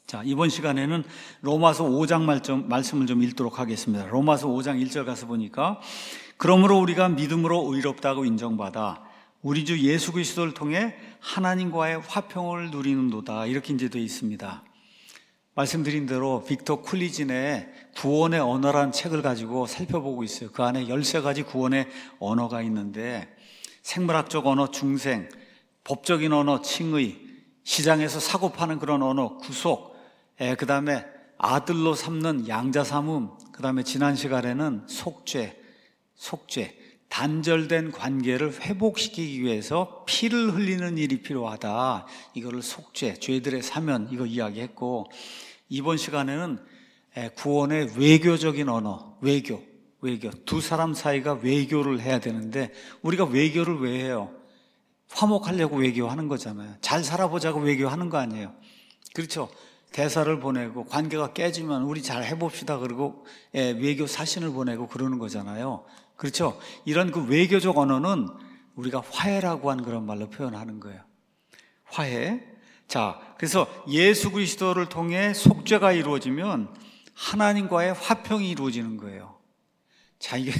자, 이번 시간에는 로마서 5장 말씀을 좀 읽도록 하겠습니다. 로마서 5장 1절 가서 보니까 그러므로 우리가 믿음으로 의롭다고 인정받아 우리 주 예수 그리스도를 통해 하나님과의 화평을 누리는도다, 이렇게 이제 되어 있습니다. 말씀드린 대로 빅터 쿨리진의 구원의 언어란 책을 가지고 살펴보고 있어요. 그 안에 13가지 구원의 언어가 있는데 생물학적 언어 중생, 법적인 언어 칭의, 시장에서 사고 파는 그런 언어 구속, 그 다음에 아들로 삼는 양자 삼음, 그 다음에 지난 시간에는 속죄, 단절된 관계를 회복시키기 위해서 피를 흘리는 일이 필요하다. 이거를 속죄, 죄들의 사면, 이거 이야기했고, 이번 시간에는 구원의 외교적인 언어, 외교. 두 사람 사이가 외교를 해야 되는데 우리가 외교를 왜 해요? 화목하려고 외교하는 거잖아요. 잘 살아보자고 외교하는 거 아니에요. 그렇죠? 대사를 보내고 관계가 깨지면 우리 잘 해봅시다 그러고 외교 사신을 보내고 그러는 거잖아요. 그렇죠? 이런 그 외교적 언어는 우리가 화해라고 하는 그런 말로 표현하는 거예요. 화해. 자, 그래서 예수 그리스도를 통해 속죄가 이루어지면 하나님과의 화평이 이루어지는 거예요. 자, 이게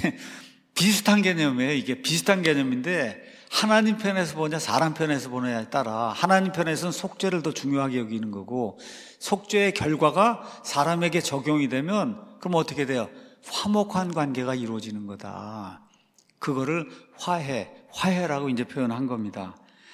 비슷한 개념이에요. 이게 비슷한 개념인데 하나님 편에서 보냐 사람 편에서 보냐에 따라 하나님 편에서는 속죄를 더 중요하게 여기는 거고, 속죄의 결과가 사람에게 적용이 되면 그럼 어떻게 돼요? 화목한 관계가 이루어지는 거다. 그거를 화해라고 이제 표현한 겁니다.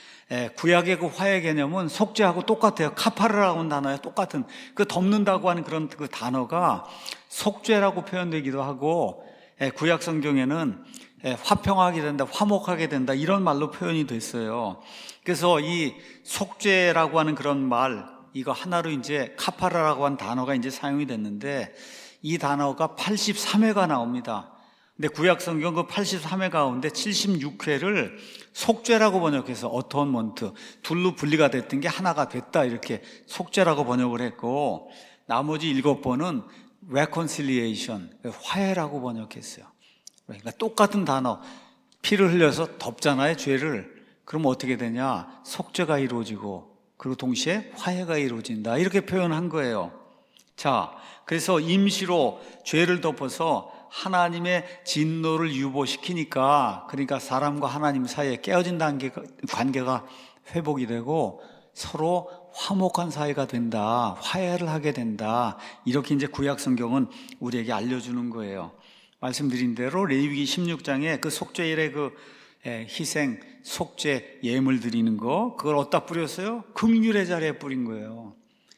구약의 그 화해 개념은 속죄하고 똑같아요. 카파르라고 하는 단어에 똑같은, 그 덮는다고 하는 그런 그 단어가 속죄라고 표현되기도 하고, 구약 성경에는 화평하게 된다, 화목하게 된다, 이런 말로 표현이 됐어요. 그래서 이 속죄라고 하는 그런 말, 이거 하나로 이제 카파라라고 하는 단어가 이제 사용이 됐는데, 이 단어가 83회가 나옵니다. 근데 구약 성경 그 83회 가운데 76회를 속죄라고 번역해서 어톤먼트, 둘로 분리가 됐던 게 하나가 됐다, 이렇게 속죄라고 번역을 했고, 나머지 7번은 reconciliation, 화해라고 번역했어요. 그러니까 똑같은 단어, 피를 흘려서 덮잖아요, 죄를. 그럼 어떻게 되냐? 속죄가 이루어지고 그리고 동시에 화해가 이루어진다, 이렇게 표현한 거예요. 자, 그래서 임시로 죄를 덮어서 하나님의 진노를 유보시키니까, 그러니까 사람과 하나님 사이에 깨어진 관계가 회복이 되고 서로 화목한 사이가 된다, 화해를 하게 된다, 이렇게 이제 구약 성경은 우리에게 알려주는 거예요. 말씀드린 대로 레위기 16장에 그 속죄일의 그 희생, 속죄, 예물 드리는 거, 그걸 어디다 뿌렸어요? 긍휼의 자리에 뿌린 거예요.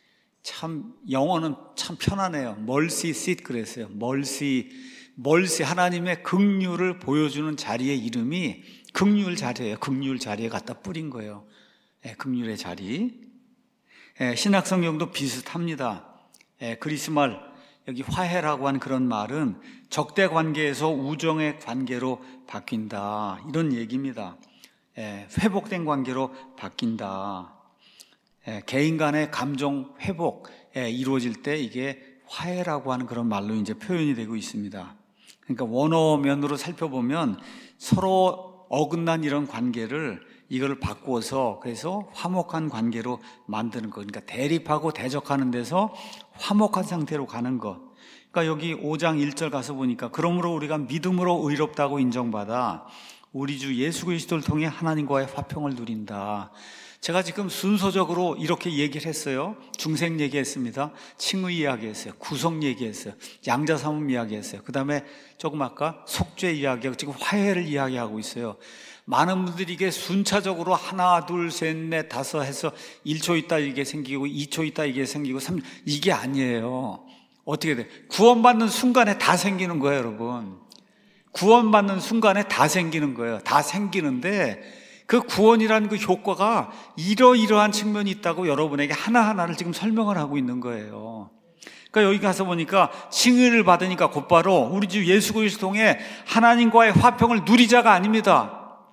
참 영어는 참 편하네요. mercy seat 그랬어요. mercy, 하나님의 긍휼을 보여주는 자리의 이름이 긍휼 자리예요. 긍휼 자리에 갖다 뿌린 거예요. 긍휼의 자리. 신약 성경도 비슷합니다. 그리스 말, 여기 화해라고 하는 그런 말은 적대 관계에서 우정의 관계로 바뀐다, 이런 얘기입니다. 회복된 관계로 바뀐다. 개인 간의 감정 회복 이루어질 때 이게 화해라고 하는 그런 말로 이제 표현이 되고 있습니다. 그러니까 원어면으로 살펴보면 서로 어긋난 이런 관계를 이걸 바꾸어서 그래서 화목한 관계로 만드는 거. 그러니까 대립하고 대적하는 데서 화목한 상태로 가는 것. 그러니까 여기 5장 1절 가서 보니까 그러므로 우리가 믿음으로 의롭다고 인정받아 우리 주 예수 그리스도를 통해 하나님과의 화평을 누린다. 제가 지금 순서적으로 이렇게 얘기를 했어요. 중생 얘기했습니다. 칭의 이야기했어요. 구속 얘기했어요. 양자삼음 이야기했어요. 그 다음에 조금 아까 속죄 이야기하고 지금 화해를 이야기하고 있어요. 많은 분들이 이게 순차적으로 하나, 둘, 셋, 넷, 다섯 해서 1초 있다 이게 생기고 2초 있다 이게 생기고 3, 이게 아니에요. 어떻게 돼? 구원받는 순간에 다 생기는 거예요, 여러분. 구원받는 순간에 다 생기는 거예요. 다 생기는데 그 구원이라는 그 효과가 이러이러한 측면이 있다고 여러분에게 하나하나를 지금 설명을 하고 있는 거예요. 그러니까 여기 가서 보니까 칭의를 받으니까 곧바로 우리 주 예수 그리스도 통해 하나님과의 화평을 누리자가 아닙니다.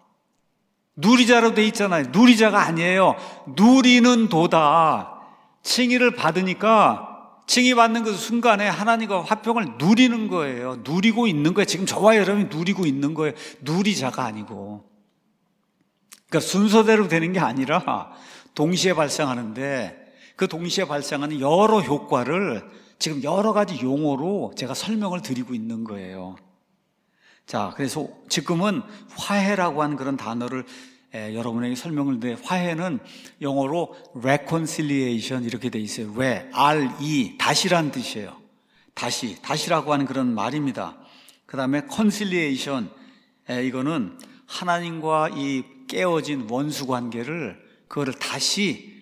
누리자로 돼 있잖아요. 누리자가 아니에요. 누리는 도다. 칭의를 받으니까 칭의 받는 그 순간에 하나님과 화평을 누리는 거예요. 누리고 있는 거예요. 지금 저와 여러분이 누리고 있는 거예요. 누리자가 아니고. 그러니까 순서대로 되는 게 아니라 동시에 발생하는데 그 동시에 발생하는 여러 효과를 지금 여러 가지 용어로 제가 설명을 드리고 있는 거예요. 자, 그래서 지금은 화해라고 하는 그런 단어를 여러분에게 설명을 드려요. 화해는 영어로 reconciliation 이렇게 돼 있어요. 왜? R-E, 다시란 뜻이에요. 다시라고 하는 그런 말입니다. 그 다음에 conciliation, 이거는 하나님과 이 깨어진 원수 관계를 그거를 다시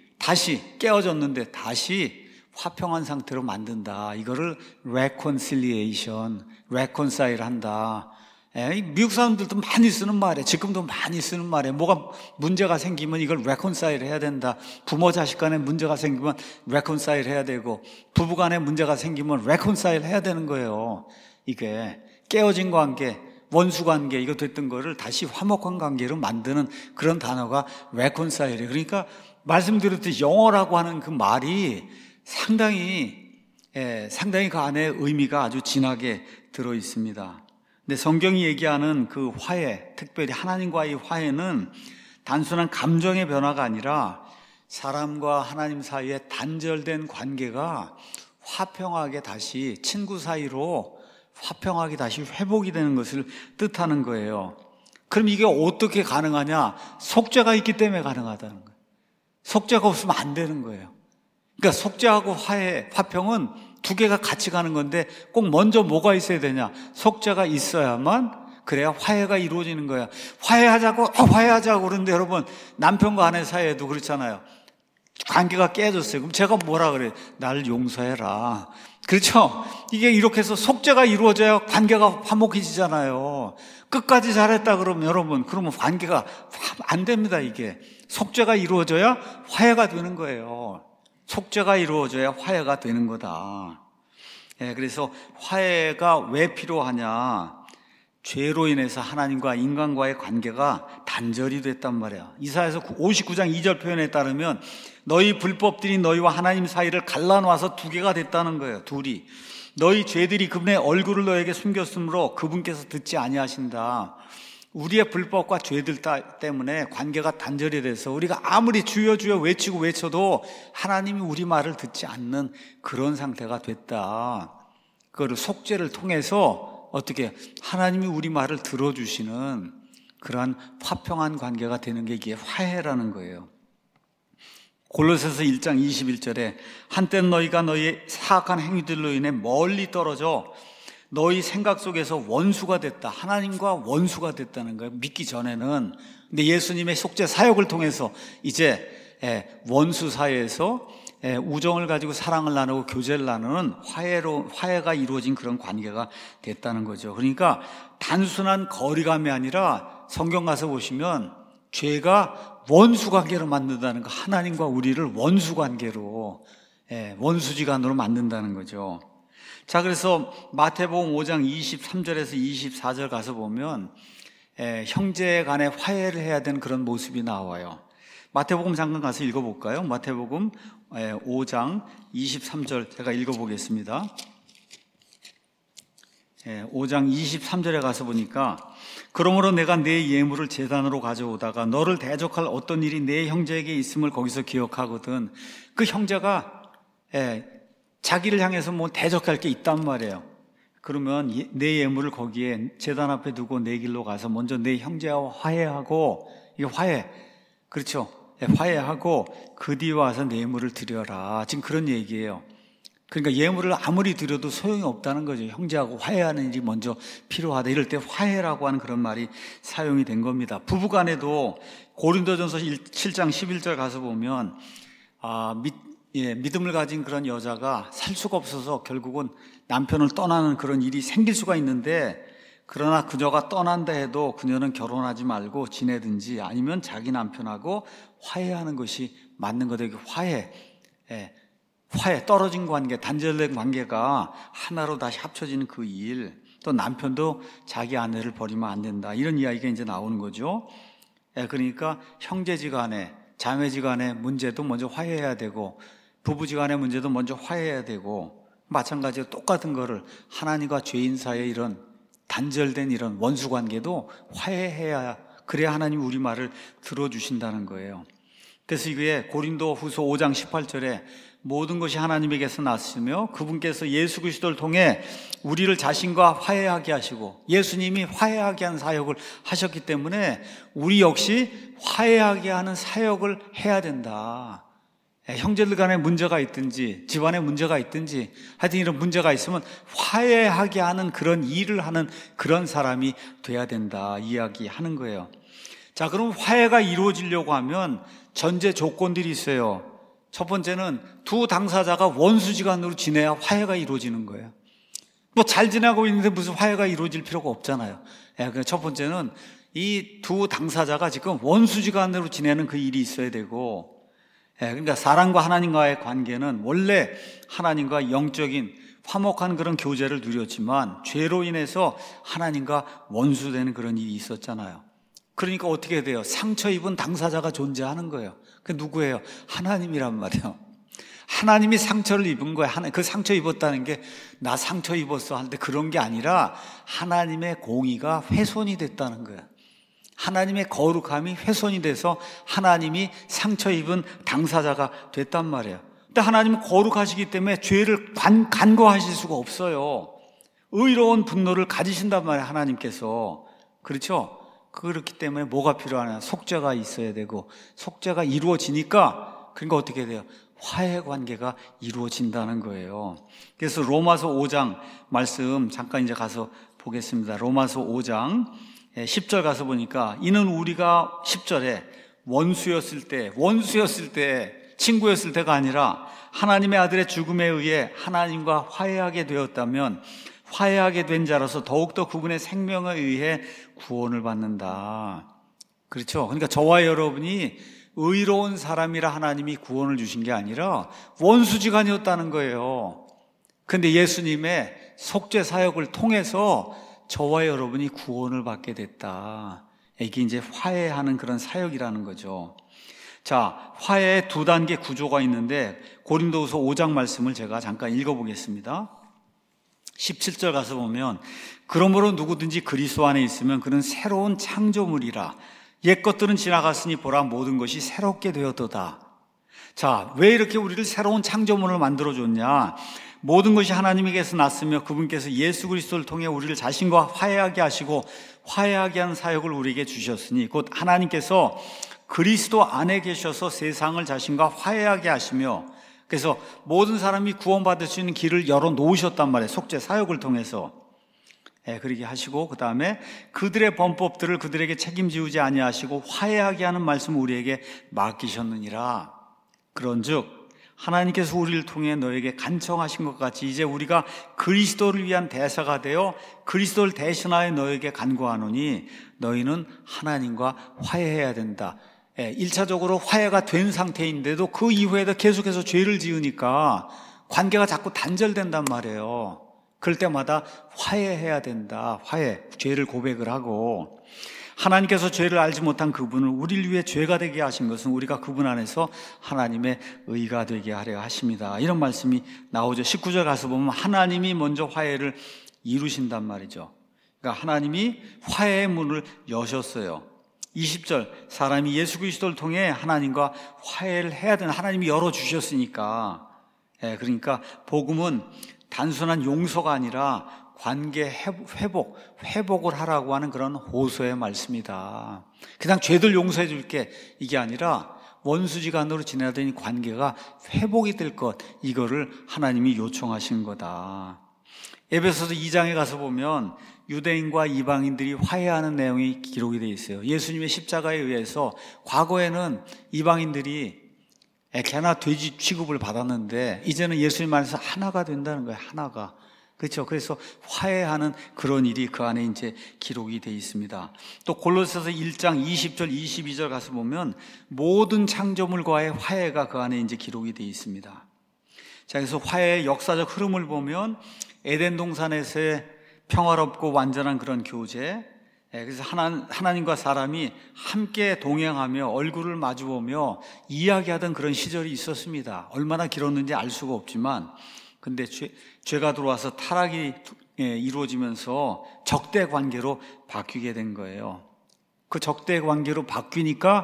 깨어졌는데 다시 화평한 상태로 만든다. 이거를 reconciliation, reconcile 한다. 미국 사람들도 많이 쓰는 말이에요. 지금도 많이 쓰는 말이에요. 뭐가 문제가 생기면 이걸 reconcile 해야 된다. 부모 자식 간에 문제가 생기면 reconcile 해야 되고, 부부 간에 문제가 생기면 reconcile 해야 되는 거예요. 이게 깨어진 관계, 원수 관계, 이거 됐던 거를 다시 화목한 관계로 만드는 그런 단어가 reconcile이에요. 그러니까 말씀드렸듯이 영어라고 하는 그 말이 상당히 그 안에 의미가 아주 진하게 들어 있습니다. 근데 성경이 얘기하는 그 화해, 특별히 하나님과의 화해는 단순한 감정의 변화가 아니라 사람과 하나님 사이에 단절된 관계가 화평하게 다시 친구 사이로 화평하게 다시 회복이 되는 것을 뜻하는 거예요. 그럼 이게 어떻게 가능하냐? 속죄가 있기 때문에 가능하다는 거예요. 속죄가 없으면 안 되는 거예요. 그러니까 속죄하고 화평은 두 개가 같이 가는 건데 꼭 먼저 뭐가 있어야 되냐? 속죄가 있어야만 그래야 화해가 이루어지는 거야. 화해하자고 그러는데 여러분, 남편과 아내 사이에도 그렇잖아요. 관계가 깨졌어요. 그럼 제가 뭐라 그래요? 나를 용서해라. 그렇죠? 이게 이렇게 해서 속죄가 이루어져야 관계가 화목해지잖아요. 끝까지 잘했다 그러면 여러분, 그러면 관계가 안 됩니다. 이게 속죄가 이루어져야 화해가 되는 거예요. 속죄가 이루어져야 화해가 되는 거다. 그래서 화해가 왜 필요하냐? 죄로 인해서 하나님과 인간과의 관계가 단절이 됐단 말이야. 이사야서 59장 2절 표현에 따르면 너희 불법들이 너희와 하나님 사이를 갈라놓아서 두 개가 됐다는 거예요. 둘이. 너희 죄들이 그분의 얼굴을 너에게 숨겼으므로 그분께서 듣지 아니하신다. 우리의 불법과 죄들 때문에 관계가 단절이 돼서 우리가 아무리 주여 주여 외쳐도 하나님이 우리 말을 듣지 않는 그런 상태가 됐다. 그거를 속죄를 통해서 어떻게 하나님이 우리 말을 들어주시는 그러한 화평한 관계가 되는 게 이게 화해라는 거예요. 골로새서 1장 21절에 한때는 너희가 너희의 사악한 행위들로 인해 멀리 떨어져 너희 생각 속에서 원수가 됐다. 하나님과 원수가 됐다는 거예요. 믿기 전에는. 근데 예수님의 속죄 사역을 통해서 이제 원수 사이에서 우정을 가지고 사랑을 나누고 교제를 나누는 화해가 이루어진 그런 관계가 됐다는 거죠. 그러니까 단순한 거리감이 아니라 성경 가서 보시면 죄가 원수 관계로 만든다는 거, 하나님과 우리를 원수 관계로, 원수지간으로 만든다는 거죠. 자, 그래서 마태복음 5장 23절에서 24절 가서 보면 형제 간에 화해를 해야 되는 그런 모습이 나와요. 마태복음 잠깐 가서 읽어볼까요? 마태복음 5장 23절 제가 읽어보겠습니다. 5장 23절에 가서 보니까 그러므로 내가 내 예물을 제단으로 가져오다가 너를 대적할 어떤 일이 내 형제에게 있음을 거기서 기억하거든. 그 형제가 자기를 향해서 뭐 대적할 게 있단 말이에요. 그러면 내 예물을 거기에 제단 앞에 두고 내 길로 가서 먼저 내 형제와 화해하고, 이게 화해, 그렇죠? 화해하고 그 뒤에 와서 내 예물을 드려라. 지금 그런 얘기예요. 그러니까 예물을 아무리 드려도 소용이 없다는 거죠. 형제하고 화해하는 일이 먼저 필요하다. 이럴 때 화해라고 하는 그런 말이 사용이 된 겁니다. 부부간에도 고린도전서 7장 11절 가서 보면 믿음을 가진 그런 여자가 살 수가 없어서 결국은 남편을 떠나는 그런 일이 생길 수가 있는데, 그러나 그녀가 떠난다 해도 그녀는 결혼하지 말고 지내든지 아니면 자기 남편하고 화해하는 것이 맞는 거다. 화해, 떨어진 관계, 단절된 관계가 하나로 다시 합쳐지는 그 일, 또 남편도 자기 아내를 버리면 안 된다. 이런 이야기가 이제 나오는 거죠. 그러니까 형제지간에, 자매지간의 문제도 먼저 화해해야 되고, 부부지간의 문제도 먼저 화해해야 되고, 마찬가지로 똑같은 거를 하나님과 죄인 사이의 이런 단절된 이런 원수 관계도 화해해야, 그래야 하나님 우리 말을 들어주신다는 거예요. 그래서 이게 고린도후서 5장 18절에 모든 것이 하나님에게서 났으며 그분께서 예수 그리스도를 통해 우리를 자신과 화해하게 하시고, 예수님이 화해하게 하는 사역을 하셨기 때문에 우리 역시 화해하게 하는 사역을 해야 된다. 형제들 간에 문제가 있든지 집안에 문제가 있든지 하여튼 이런 문제가 있으면 화해하게 하는 그런 일을 하는 그런 사람이 돼야 된다 이야기하는 거예요. 자, 그럼 화해가 이루어지려고 하면 전제 조건들이 있어요. 첫 번째는 두 당사자가 원수지간으로 지내야 화해가 이루어지는 거예요. 뭐 잘 지내고 있는데 무슨 화해가 이루어질 필요가 없잖아요. 첫 번째는 이 두 당사자가 지금 원수지간으로 지내는 그 일이 있어야 되고, 그러니까 사람과 하나님과의 관계는 원래 하나님과 영적인 화목한 그런 교제를 누렸지만 죄로 인해서 하나님과 원수되는 그런 일이 있었잖아요. 그러니까 어떻게 돼요? 상처 입은 당사자가 존재하는 거예요. 그 누구예요? 하나님이란 말이에요. 하나님이 상처를 입은 거예요. 그 상처 입었다는 게 나 상처 입었어 하는데 그런 게 아니라 하나님의 공의가 훼손이 됐다는 거예요. 하나님의 거룩함이 훼손이 돼서 하나님이 상처 입은 당사자가 됐단 말이에요. 근데 하나님은 거룩하시기 때문에 죄를 간과하실 수가 없어요. 의로운 분노를 가지신단 말이에요, 하나님께서. 그렇죠? 그렇기 때문에 뭐가 필요하냐? 속죄가 있어야 되고, 속죄가 이루어지니까 그러니까 어떻게 돼요? 화해 관계가 이루어진다는 거예요. 그래서 로마서 5장 말씀 잠깐 이제 가서 보겠습니다. 로마서 5장 10절 가서 보니까 이는 우리가 10절에 원수였을 때 친구였을 때가 아니라 하나님의 아들의 죽음에 의해 하나님과 화해하게 되었다면 화해하게 된 자로서 더욱더 그분의 생명에 의해 구원을 받는다. 그렇죠? 그러니까 저와 여러분이 의로운 사람이라 하나님이 구원을 주신 게 아니라 원수지간이었다는 거예요. 그런데 예수님의 속죄 사역을 통해서 저와 여러분이 구원을 받게 됐다. 이게 이제 화해하는 그런 사역이라는 거죠. 자, 화해의 두 단계 구조가 있는데 고린도후서 5장 말씀을 제가 잠깐 읽어보겠습니다. 17절 가서 보면 그러므로 누구든지 그리스도 안에 있으면 그는 새로운 창조물이라 옛 것들은 지나갔으니 보라 모든 것이 새롭게 되었도다. 자, 왜 이렇게 우리를 새로운 창조물을 만들어줬냐? 모든 것이 하나님에게서 났으며 그분께서 예수 그리스도를 통해 우리를 자신과 화해하게 하시고 화해하게 하는 사역을 우리에게 주셨으니 곧 하나님께서 그리스도 안에 계셔서 세상을 자신과 화해하게 하시며, 그래서 모든 사람이 구원받을 수 있는 길을 열어놓으셨단 말이에요. 속죄 사역을 통해서. 그렇게 하시고 그 다음에 그들의 범법들을 그들에게 책임지우지 아니하시고 화해하게 하는 말씀을 우리에게 맡기셨느니라. 그런즉 하나님께서 우리를 통해 너에게 간청하신 것 같이 이제 우리가 그리스도를 위한 대사가 되어 그리스도를 대신하여 너에게 간구하노니 너희는 하나님과 화해해야 된다. 1차적으로 화해가 된 상태인데도 그 이후에도 계속해서 죄를 지으니까 관계가 자꾸 단절된단 말이에요. 그럴 때마다 화해해야 된다. 죄를 고백을 하고, 하나님께서 죄를 알지 못한 그분을 우리를 위해 죄가 되게 하신 것은 우리가 그분 안에서 하나님의 의가 되게 하려 하십니다. 이런 말씀이 나오죠. 19절 가서 보면 하나님이 먼저 화해를 이루신단 말이죠. 그러니까 하나님이 화해의 문을 여셨어요. 20절 사람이 예수 그리스도를 통해 하나님과 화해를 해야 되는, 하나님이 열어주셨으니까. 그러니까 복음은 단순한 용서가 아니라 관계 회복을 하라고 하는 그런 호소의 말씀이다. 그냥 죄들 용서해 줄게 이게 아니라 원수지간으로 지내던 관계가 회복이 될 것, 이거를 하나님이 요청하신 거다. 에베소서 2장에 가서 보면 유대인과 이방인들이 화해하는 내용이 기록이 되어 있어요. 예수님의 십자가에 의해서 과거에는 이방인들이 개나 돼지 취급을 받았는데 이제는 예수님 안에서 하나가 된다는 거예요. 하나가. 그렇죠. 그래서 화해하는 그런 일이 그 안에 이제 기록이 되어 있습니다. 또 골로새서 1장 20절 22절 가서 보면 모든 창조물과의 화해가 그 안에 이제 기록이 되어 있습니다. 자, 그래서 화해의 역사적 흐름을 보면 에덴 동산에서의 평화롭고 완전한 그런 교제, 그래서 하나님과 사람이 함께 동행하며 얼굴을 마주보며 이야기하던 그런 시절이 있었습니다. 얼마나 길었는지 알 수가 없지만, 근데 죄가 들어와서 타락이 이루어지면서 적대 관계로 바뀌게 된 거예요. 그 적대 관계로 바뀌니까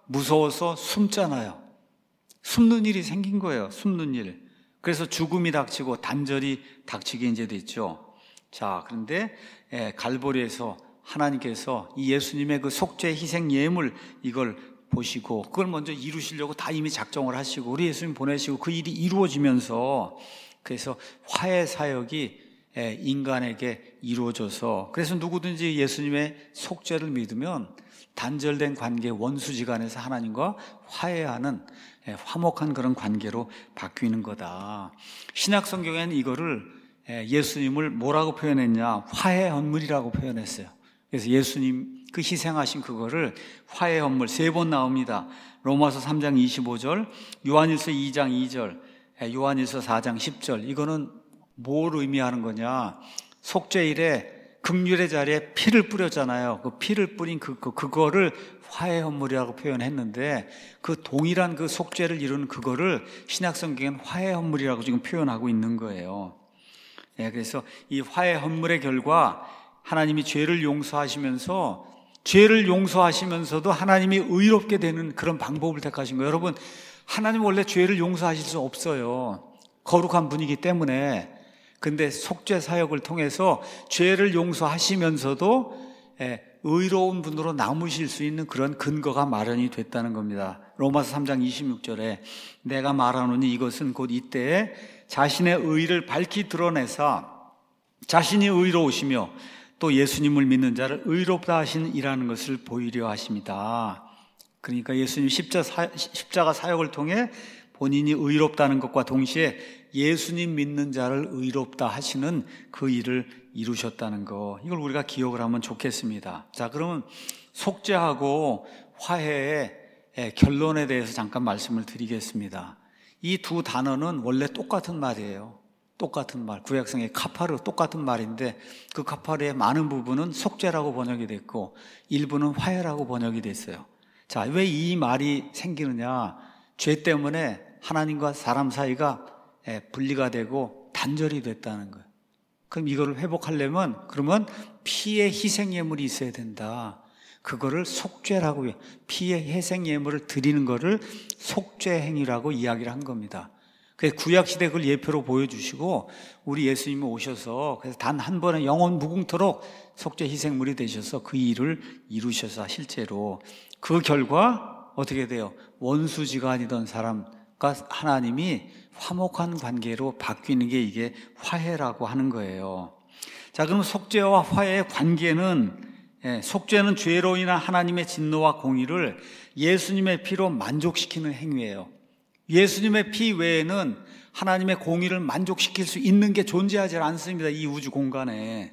무서워서 숨잖아요. 숨는 일이 생긴 거예요. 숨는 일. 그래서 죽음이 닥치고 단절이 닥치게 이제 됐죠. 자, 그런데 갈보리에서 하나님께서 이 예수님의 그 속죄 희생 예물 이걸 보시고 그걸 먼저 이루시려고 다 이미 작정을 하시고 우리 예수님 보내시고 그 일이 이루어지면서 그래서 화해 사역이 인간에게 이루어져서 그래서 누구든지 예수님의 속죄를 믿으면 단절된 관계 원수지간에서 하나님과 화해하는 화목한 그런 관계로 바뀌는 거다. 신약 성경에는 이거를 예수님을 뭐라고 표현했냐? 화해 헌물이라고 표현했어요. 그래서 예수님 그 희생하신 그거를 화해 헌물 3번 나옵니다. 로마서 3장 25절, 요한일서 2장 2절, 요한일서 4장 10절. 이거는 뭘 의미하는 거냐? 속죄일에 긍휼의 자리에 피를 뿌렸잖아요. 그 피를 뿌린 그거를 화해 헌물이라고 표현했는데 그 동일한 그 속죄를 이루는 그거를 신약 성경은 화해 헌물이라고 지금 표현하고 있는 거예요. 그래서 이 화해 헌물의 결과 하나님이 죄를 용서하시면서도 하나님이 의롭게 되는 그런 방법을 택하신 거예요. 여러분, 하나님 원래 죄를 용서하실 수 없어요. 거룩한 분이기 때문에. 근데 속죄 사역을 통해서 죄를 용서하시면서도 의로운 분으로 남으실 수 있는 그런 근거가 마련이 됐다는 겁니다. 로마서 3장 26절에 내가 말하노니 이것은 곧 이때에 자신의 의를 밝히 드러내사 자신이 의로우시며 또 예수님을 믿는 자를 의롭다 하신 이라는 것을 보이려 하십니다. 그러니까 예수님 십자가 사역을 통해 본인이 의롭다는 것과 동시에 예수님 믿는 자를 의롭다 하시는 그 일을 이루셨다는 거, 이걸 우리가 기억을 하면 좋겠습니다. 자, 그러면 속죄하고 화해의 결론에 대해서 잠깐 말씀을 드리겠습니다. 이 두 단어는 원래 똑같은 말이에요. 똑같은 말, 구약성의 카파르 똑같은 말인데 그 카파르의 많은 부분은 속죄라고 번역이 됐고 일부는 화해라고 번역이 됐어요. 자, 왜 이 말이 생기느냐? 죄 때문에 하나님과 사람 사이가 분리가 되고 단절이 됐다는 거예요. 그럼 이거를 회복하려면 그러면 피의 희생 예물이 있어야 된다. 그거를 속죄라고 해요. 피의 희생 예물을 드리는 거를 속죄 행위라고 이야기를 한 겁니다. 그래서 구약시대 그걸 예표로 보여주시고 우리 예수님이 오셔서 그래서 단 한 번에 영원 무궁토록 속죄 희생물이 되셔서 그 일을 이루셔서 실제로 그 결과 어떻게 돼요? 원수지간이던 사람과 하나님이 화목한 관계로 바뀌는 게 이게 화해라고 하는 거예요. 자, 그럼 속죄와 화해의 관계는 속죄는 죄로 인한 하나님의 진노와 공의를 예수님의 피로 만족시키는 행위예요. 예수님의 피 외에는 하나님의 공의를 만족시킬 수 있는 게 존재하지 않습니다. 이 우주 공간에.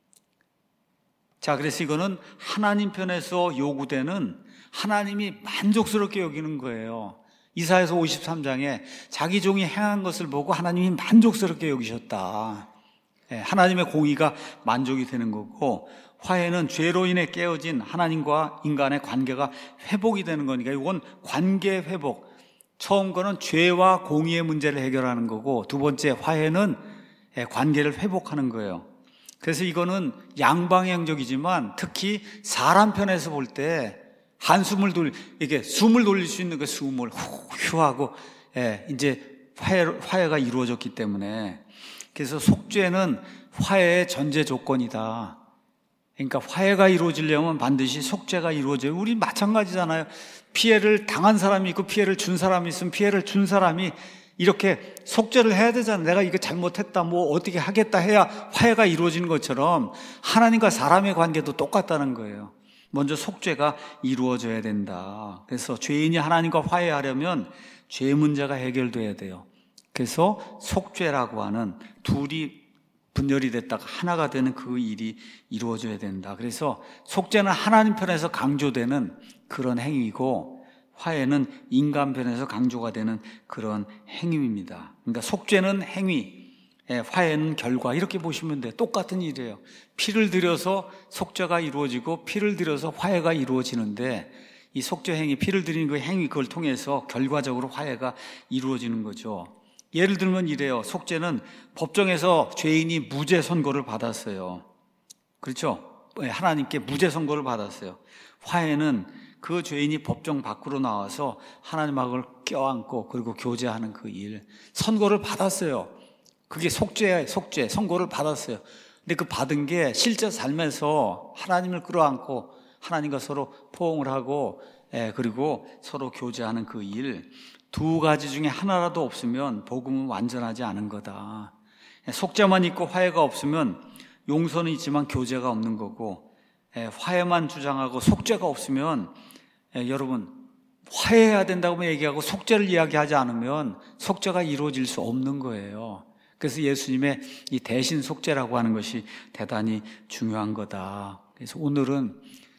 자, 그래서 이거는 하나님 편에서 요구되는 하나님이 만족스럽게 여기는 거예요. 이사야서 53장에 자기 종이 행한 것을 보고 하나님이 만족스럽게 여기셨다. 하나님의 공의가 만족이 되는 거고, 화해는 죄로 인해 깨어진 하나님과 인간의 관계가 회복이 되는 거니까 이건 관계 회복. 처음 거는 죄와 공의의 문제를 해결하는 거고, 두 번째 화해는 관계를 회복하는 거예요. 그래서 이거는 양방향적이지만 특히 사람 편에서 볼 때 한숨을 이게 숨을 돌릴 수 있는 그 숨을 휴하고 이제 화해가 이루어졌기 때문에, 그래서 속죄는 화해의 전제 조건이다. 그러니까 화해가 이루어지려면 반드시 속죄가 이루어져요. 우리 마찬가지잖아요. 피해를 당한 사람이 있고 피해를 준 사람이 있으면 피해를 준 사람이 이렇게 속죄를 해야 되잖아요. 내가 이거 잘못했다, 뭐 어떻게 하겠다 해야 화해가 이루어지는 것처럼 하나님과 사람의 관계도 똑같다는 거예요. 먼저 속죄가 이루어져야 된다. 그래서 죄인이 하나님과 화해하려면 죄 문제가 해결돼야 돼요. 그래서 속죄라고 하는 둘이 분열이 됐다가 하나가 되는 그 일이 이루어져야 된다. 그래서 속죄는 하나님 편에서 강조되는 그런 행위고, 화해는 인간 편에서 강조가 되는 그런 행위입니다. 그러니까 속죄는 행위, 화해는 결과, 이렇게 보시면 돼요. 똑같은 일이에요. 피를 들여서 속죄가 이루어지고 피를 들여서 화해가 이루어지는데, 이 속죄 행위, 피를 들이는 그 행위, 그걸 통해서 결과적으로 화해가 이루어지는 거죠. 예를 들면 이래요. 속죄는 법정에서 죄인이 무죄 선고를 받았어요. 그렇죠? 하나님께 무죄 선고를 받았어요. 화해는 그 죄인이 법정 밖으로 나와서 하나님하고 껴안고 그리고 교제하는 그 일, 선고를 받았어요. 그게 속죄, 선고를 받았어요. 근데 그 받은 게 실제 삶에서 하나님을 끌어안고 하나님과 서로 포옹을 하고 그리고 서로 교제하는 그 일, 두 가지 중에 하나라도 없으면 복음은 완전하지 않은 거다. 속죄만 있고 화해가 없으면 용서는 있지만 교제가 없는 거고, 화해만 주장하고 속죄가 없으면 여러분, 화해해야 된다고 얘기하고 속죄를 이야기하지 않으면 속죄가 이루어질 수 없는 거예요. 그래서 예수님의 이 대신 속죄라고 하는 것이 대단히 중요한 거다. 그래서 오늘은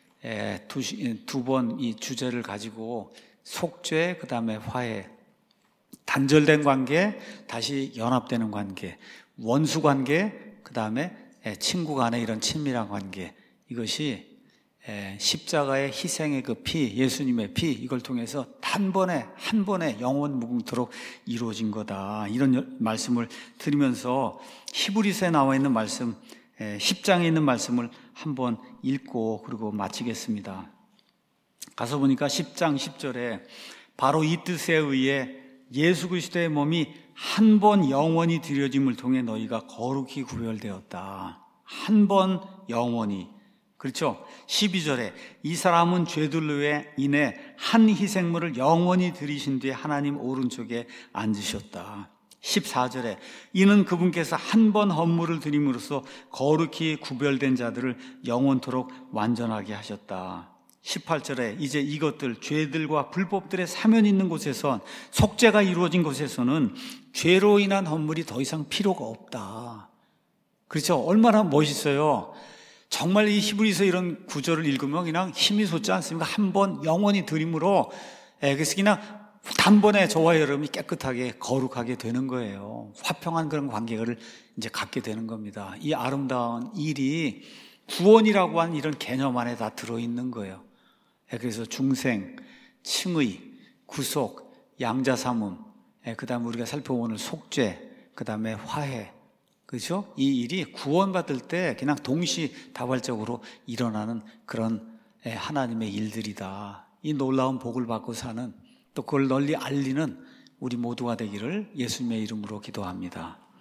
두 번 이 주제를 가지고 속죄, 그 다음에 화해, 단절된 관계, 다시 연합되는 관계, 원수 관계, 그 다음에 친구 간의 이런 친밀한 관계, 이것이 십자가의 희생의 그 피, 예수님의 피, 이걸 통해서 한 번에 영원 무궁토록 이루어진 거다. 이런 말씀을 드리면서 히브리서에 나와 있는 말씀, 10장에 있는 말씀을 한번 읽고 그리고 마치겠습니다. 가서 보니까 10장 10절에 바로 이 뜻에 의해 예수 그리스도의 몸이 한 번 영원히 드려짐을 통해 너희가 거룩히 구별되었다. 한 번 영원히. 그렇죠? 12절에 이 사람은 죄들로 인해 한 희생물을 영원히 드리신 뒤에 하나님 오른쪽에 앉으셨다. 14절에 이는 그분께서 한 번 헌물을 드림으로써 거룩히 구별된 자들을 영원토록 완전하게 하셨다. 18절에 이제 이것들, 죄들과 불법들의 사면이 있는 곳에선, 속죄가 이루어진 곳에서는 죄로 인한 헌물이 더 이상 필요가 없다. 그렇죠? 얼마나 멋있어요. 정말 이 히브리서 이런 구절을 읽으면 그냥 힘이 솟지 않습니까? 한 번 영원히 드림으로, 그래서 그냥 단번에 저와 여러분이 깨끗하게 거룩하게 되는 거예요. 화평한 그런 관계를 이제 갖게 되는 겁니다. 이 아름다운 일이 구원이라고 하는 이런 개념 안에 다 들어있는 거예요. 그래서 중생, 칭의, 구속, 양자삼음, 그 다음에 우리가 살펴보는 속죄, 그 다음에 화해, 그렇죠? 이 일이 구원받을 때 그냥 동시다발적으로 일어나는 그런 하나님의 일들이다. 이 놀라운 복을 받고 사는, 또 그걸 널리 알리는 우리 모두가 되기를 예수님의 이름으로 기도합니다.